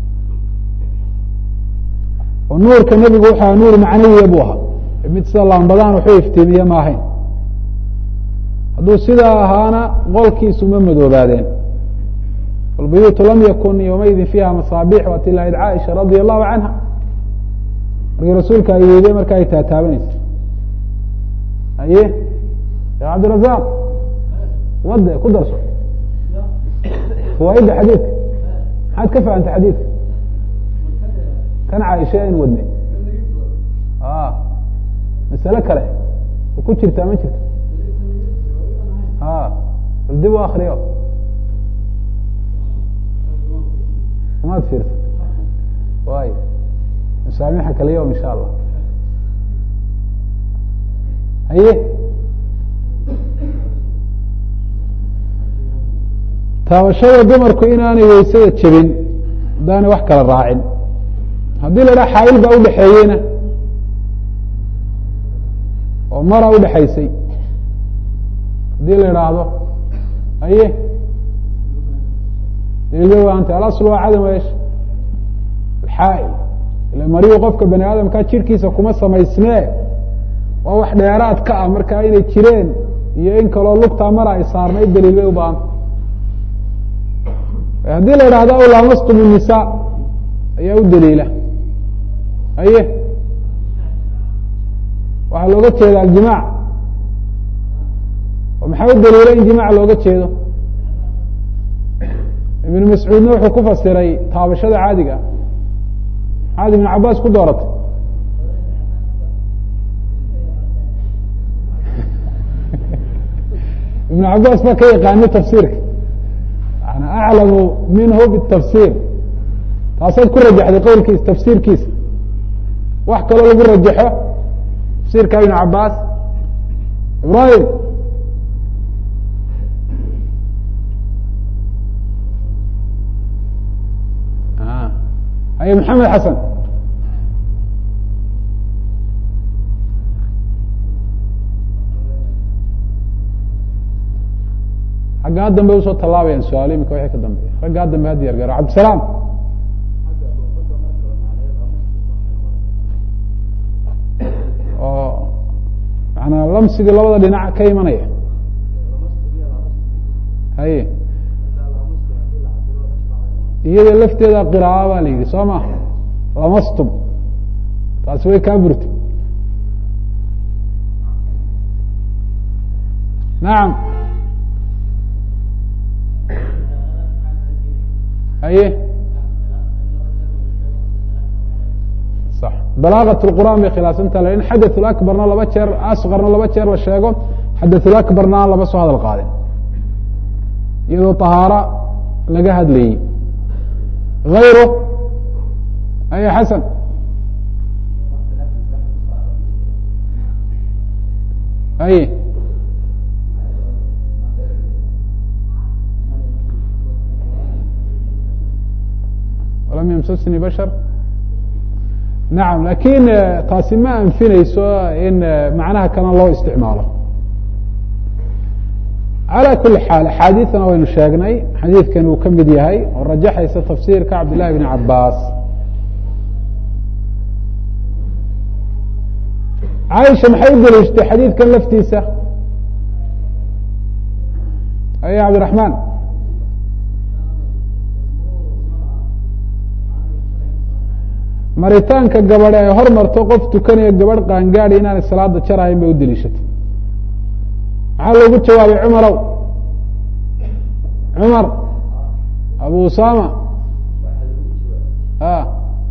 oo nuurka nebigu waxaa nuur macnawiya buu ahaa mid sida laambadaan waxu iftiimiye ma ahayn hadduu sidaa ahaana qolkiisu ma madoobaadeen wاlbuyuutu lam yakun yowmaidin fiiha masaabiix waati lahayd caaisha radia allahu canha markii rasuulka ay weyday marka ay taataabanaysa aye ya cabdirazaq wade ku darso fawaaidda xadiidka maxaad ka fahamtay xadiidka kan caaisha aynu wadnay masale kale oo ku jirtaa ma jirta bal dib u akriyo maad fiirsa wayo masaamixa kala yom insha allah haye taabashada dumarku inaanay weysada jebin haddaanay wax kala raacin haddii la idhaha xaayil baa udhaxeeyeyna oo mara udhaxaysay haddii la idhaahdo aye anta alasl waa cadam esh alxaa'il ila mariyu qofka bani aadamka jirkiisa kuma samaysnee waa wax dheeraad ka ah marka inay jireen iyo in kaloo lugtaa mara ay saarnayd daliil bay u baahanta haddii la idhahdo aw lamastum الnisaa ayaa u daliila aye waxaa looga jeeda aljimac oo maxaa u daliila in jimac looga jeedo ibn mascuudna wuxuu ku fasiray taabashada caadiga maxaad ibn cabaas ku dooratay ibn cabaas baa ka yaqaano tafsiirka ana aclamu minhu bitafsir taasaad ku rajaxday qowlkiisa tafsiirkiisa wax kaloo lagu rajaxo tafsiirka ibn cabaas ibrahim aye maxamed xasan raggaa dambe usoo tallaabayaan su-aalo imika wixii ka dambeeya raggaa dambe hadda yar garo cabdisalaam oo maanaa lamsigii labada dhinac ka imanaya haye iyada lafteeda qiraaa baa la yidhi soo ma lamastum taasi way kaa burtay nacam haye sax balaagat lqur'aan bay khilaafsanta in xadaث lakbarna laba jeer asqarna laba jeer la sheego xadaث lakbarna aan laba soo hadal qaadin iyadoo طahaara laga hadlayey غayru aye xasan ay walam yamsasni bashar nacam lakin taasi ma anfinayso in macnaha kana loo isticmaalo calى kuli xaal axaadiidana waynu sheegnay xadiidkan uu ka mid yahay oo rajaxaysa tafsiirka cabd llahi bn cabaas caaisha maxay u deliishatay xadiidkan laftiisa aya cabdiraحman maritaanka gabadhe ay hor marto qof tukanaya gabadh qaangaadi inaanay salaada jarahayn bay u deliishatay maxaa loogu jawaabay cumarow cumar abu usama a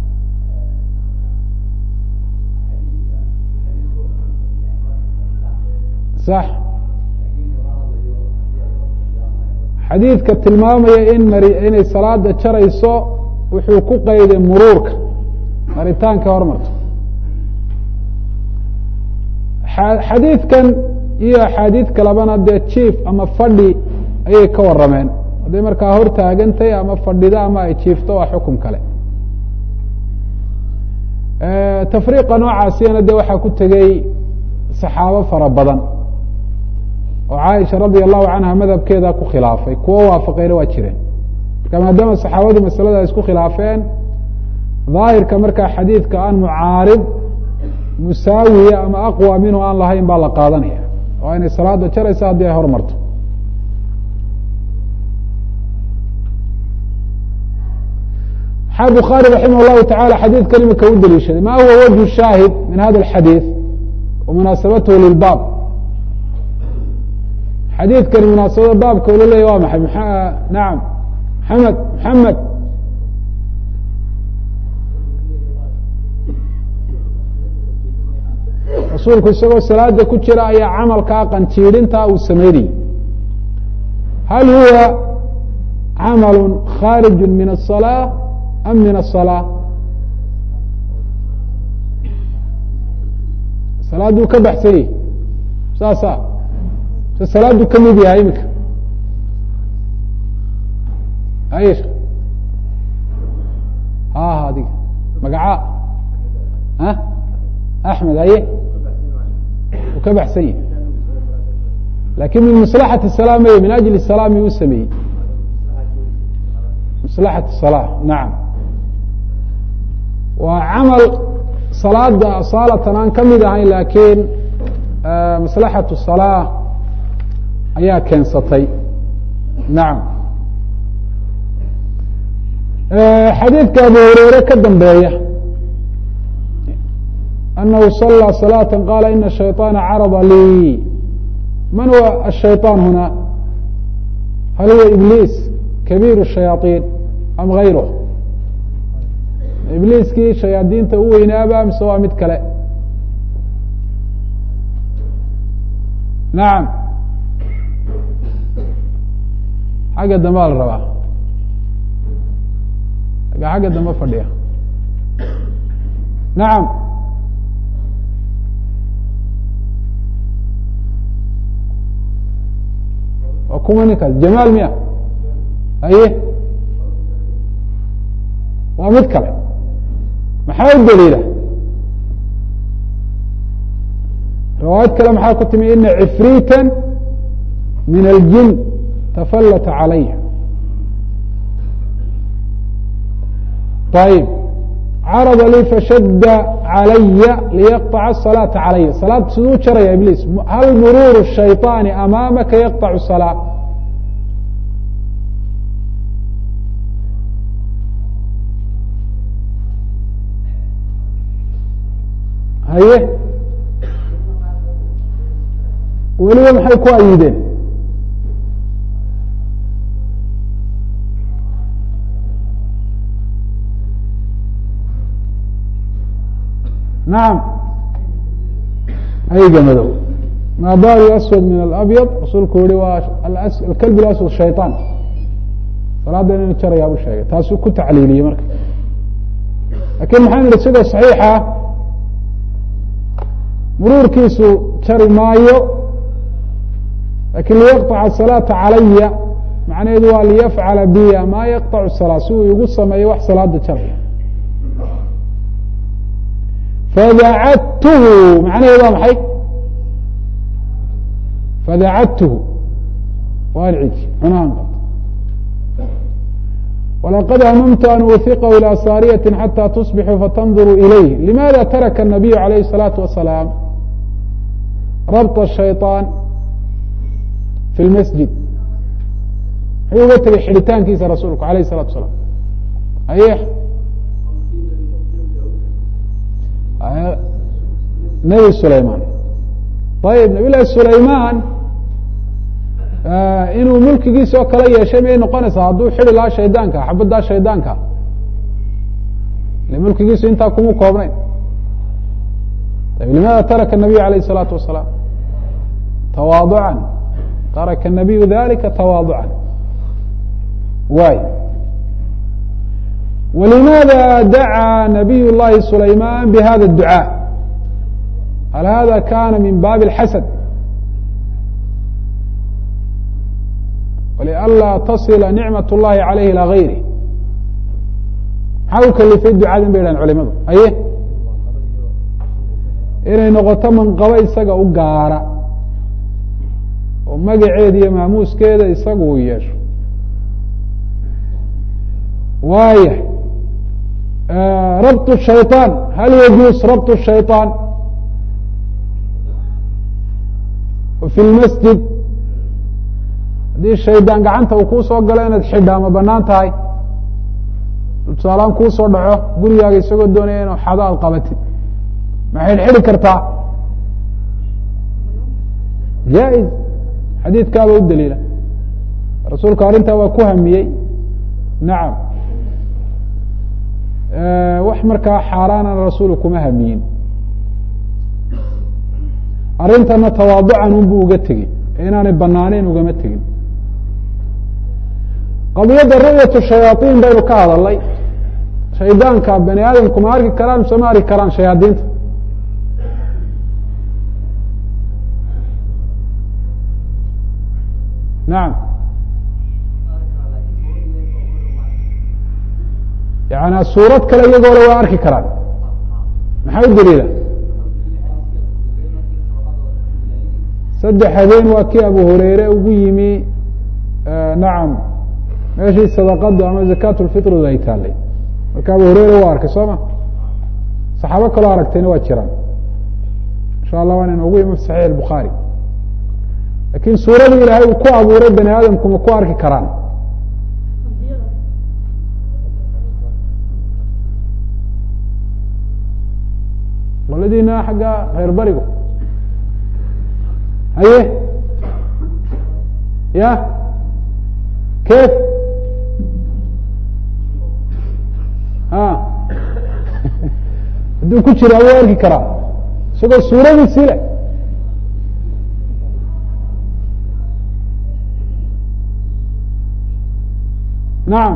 sax xadiidka tilmaamaya in mari inay salaada jarayso wuxuu ku qayday muruurka maritaanka hormarto xadiidkan iyo axaadiid kalebana dee jiif ama fadhi ayay ka warameen hadday markaa hor taagantay ama fadhida ama ay jiifto waa xukum kale tafriiqa noocaasiyana de waxaa ku tegey saxaabo fara badan oo caaisha radia allahu canha madhabkeeda ku khilaafay kuwo waafaqeyna waa jireen marka maadaama saxaabadu masalada ay isku khilaafeen daahirka markaa xadiidka aan mucaarib musaawiya ama aqwa minhu aan lahayn baa la qaadanaya oo inay salaada jaraysa haddii ay hormarto maxaa bukhaari raximah llahu tacala xadiidkan imika u deliishaday ma huwa wajhu shaahid min hada alxadiid wa munaasabatuhu lilbaab xadiidkani munaasabada baabka ula leeya waa maxay nacam maxamed maxamed rasuulku isagoo salaada ku jira ayaa camalkaa qanjiidhinta uu sameynayey hal huwa camalu khaariju min الصalاة am min الصalاة salaaduu ka baxsan yahi saasa se salaaduu ka mid yahay imika ay ha adiga magaca a axmed aye u ka baxsan yahi lakin min maslaxati الsalaa may min ajli الsalaa mi u sameeyey maslaxat الsalaa nacam waa camal salaada asaalatan aan ka mid ahayn lakin maslaxat الsalaa ayaa keensatay nacam xadiidka abu hureyre ka dambeeya أنه صلى صلاة قال إن الشhيطاaن عرض lي من هو الشhيطاaن هنا هل هو إبليس كبير الشhياطين أم غayره إبليskii شhaياaطينta u weynaaba mise waa mid kale نaعم xagga dambe la rabaa xagga dambe fadhiya نaعم kuma ninkaas jamaal miya aye waa mid kale maxaa u daliila riwaayad kale maxaa ku timi ina cifriita min aljin tafallata calaya ayib carada lii fashadda calaya liyaqطaca الصalaaةa calaya salaad siduu jaraya ibliis hal muruur الshayطaani amaamaka yaqطacu الsalaa haye weliba maxay ku ayideen nacam ayga madow maa baalu aswad min alabyad rasuulku yihi waa alkalb aswad shayطaan salaada inaynu jarayaa buu sheegay taasuu ku tacliiliyey marka lakin maxaan idhi sida صaxiixa muruurkiisu jari maayo lakin liyaqطaca الsalaaةa calaya macnaheedu waa liyafcala biya ma yaqطacu الsalaa si uu igu sameeyo wax salaada jaraya fadacadtuhu macnaheedu waa maxay fadacadtuhu waan ciji cunaan qabto walaqad hamamtu an uhiqahu ilى saariyaة xatى tusbixuu fatanduruu ilayh limaada taraka الnabiyu عalayh الsalaaةu wasalaam rabط الshayطaan fi اlmasjid muxuu uga tegay xidhitaankiisa rasuulku alayh الsalatu wasalaam aye nebi sulayman ayib nabiy llahi sulayman inuu mulkigiisa oo kala yeeshay may noqonaysaa hadduu xidi lahaa shaydaanka xabaddaa shaydaanka ile mulkigiisu intaa kuma koobnayn ayb limaada taraka الnabiyu alayh الsalaatu wasalaam tawaaducan taraka الnabiyu dalika tawaaducan waay wlimaada dacaa nabiy llahi sulayman bhada الducاء hal hada kana min baabi اlxasad wlianlaa tasila nicmaة اllahi عalayh ilى gayri maxaa u kalifay ducadan bay dhahan culimadu aye inay noqoto manqabo isaga u gaara oo magaceeda iyo maamuuskeeda isaga uu yeesho waaya rabط الshayطaan hal yajuus rabط الshayطaan fi اlmasjid haddii shaydaan gacanta uu kuu soo galo inaad xidhaa ma banaan tahay tusaalaan kuu soo dhaco gurigaaga isagoo doonaya inuu xado aad qabatid ma xidhxidhi kartaa jaa-iz xadiidkaaba u daliila rasuulka arrintaa waa ku hamiyey nacam wax markaa xaaraanana rasuulu kuma hamiyin arrintana tawaaducan unbu uga tegey inaanay banaaneyn ugama tegin qadiyadda ru'yatu shayaaiin baynu ka hadalnay shaydaanka bani aadamku ma arki karaan mise ma arki karaan shayaadiinta nacam yani suurad kale iyagoole waa arki karaan maxaa u daliila saddex habeen waa kii abu hureyre ugu yimi nacam meeshii sadaqadu ama zakaat lfitridu ay taalay marka abu hureyre waa arkay soo ma saxaabo kaloo aragtayna waa jiraan insha allah waan inoogu imi fi saxiix bukhaari lakin suuradii ilaahay uu ku abuuray bani aadamku ma ku arki karaan qoladiina xagga reer barigu haye ya kef a hadduu ku jiraa wuu arki karaa isagoo suuradiisii leh nacam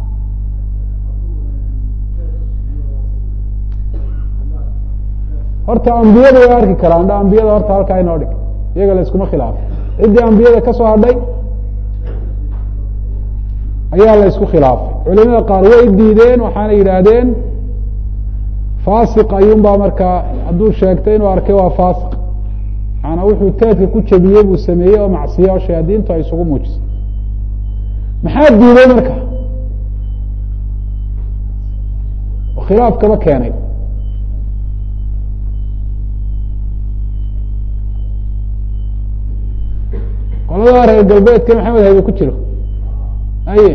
horta ambiyada way arki karaan dha ambiyada horta halkaa inoo dhig iyaga la iskuma khilaafo ciddii ambiyada ka soo hadhay ayaa la isku khilaafay culimada qaar way diideen waxaana yidhaahdeen faasiq ayuun baa markaa hadduu sheegtay inuu arkay waa faasiq maanaa wuxuu teedka ku jebiyey buu sameeyey oo macsiya oo shayaadiintu ay isugu muujisay maxaa diiday marka oo khilaaf kaba keenay qolada reer galbeedka maxamed haybe ku jiro aye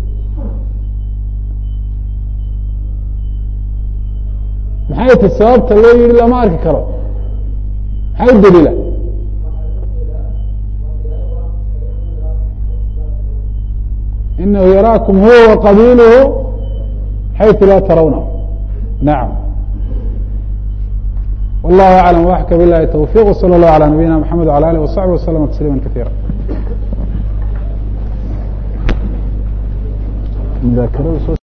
maxay ti sababta loo yihi lama arki karo maxaa u daliila inahu yaraakum huwa waqabiluhu xayثu laa tarawna nacam والله أعلم وأحكى بالله التوفيق وصلى الله على نبينا محمد وعلى آله وصحبه وسلم تسليما كثيرا